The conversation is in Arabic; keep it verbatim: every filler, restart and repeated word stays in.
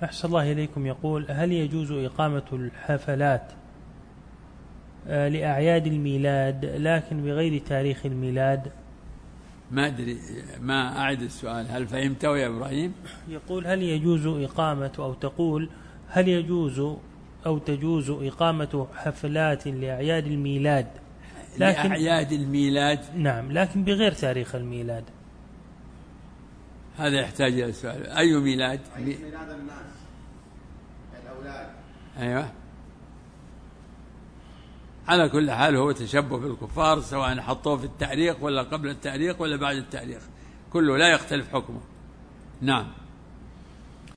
أحسن الله إليكم. يقول: هل يجوز إقامة الحفلات لأعياد الميلاد لكن بغير تاريخ الميلاد؟ ما أدري، ما أعد السؤال، هل فهمته يا إبراهيم؟ يقول: هل يجوز إقامة أو تقول هل يجوز أو تجوز إقامة حفلات لأعياد الميلاد لكن لأعياد الميلاد؟ نعم، لكن بغير تاريخ الميلاد. هذا يحتاج إلى سؤال. أي ميلاد؟ ميلاد الناس الأولاد. أيوة. على كل حال هو تشبه بالكفار، سواء حطوه في التاريخ ولا قبل التاريخ ولا بعد التاريخ، كله لا يختلف حكمه. نعم.